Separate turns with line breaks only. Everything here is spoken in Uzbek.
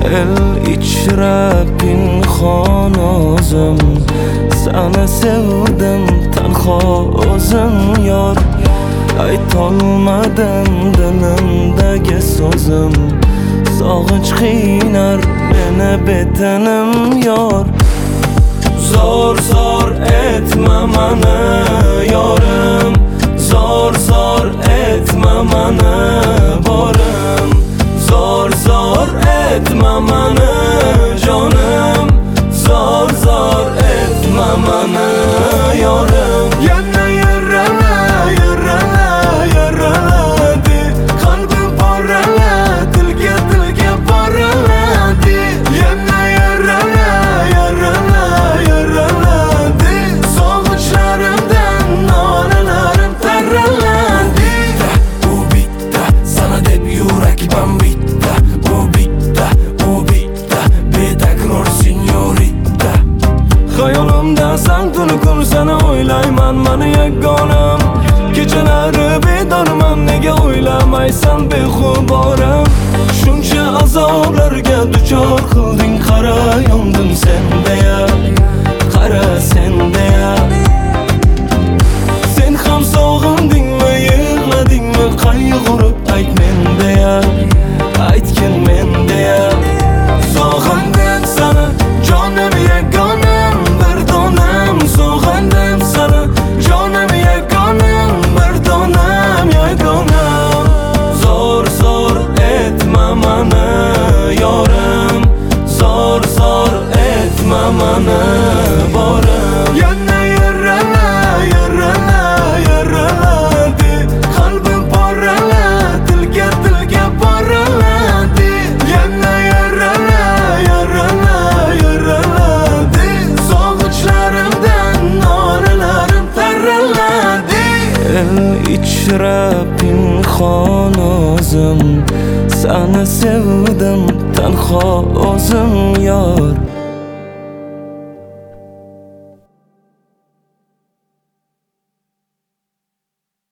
El ichra pinhon o'zim, seni sevdim tanho o'zim yor. Aytolmadim dilimdagi so'zim, sog'inch qiynar meni betenim yor. Zor zor etme mani yorim, zor zor etme mani borim, zor zor etme mani jonim, zor zor etme mani yorim. Yana yaraladi qalbim poraladi, tilga poraladi. Yana yaraladi sog'inchlarimdan nolalarim taraladi.
U bitta sana deb yurak bambita, u bitta betakror sinyorita.
Hayolimda san tuni kun seni o'ylayman, mani yagonam. Kechalari bedorman, nega o'ylamaysan behuboram. Shuncha azoblarga duchor qilding, qara yondim sendeya, qara sendeya. Sen ham sog'indingmi, yig'ladingmi, qayg'urib ayt mendeya, aytgin mendeya. Sog'indim seni jonim yagonam, bir donam. Sog'indim seni jonim yagonam, bir donam yagonam. Zor zor etme mani yorim, zor zor etme mani borim. Yana yaraladi qalbim poraladi, tilga poraladi. Yana yaraladi sog'inchlarimdan nolalarim taraladi. El ichra pinhon o'zim, seni sevdim tanho o'zim yor.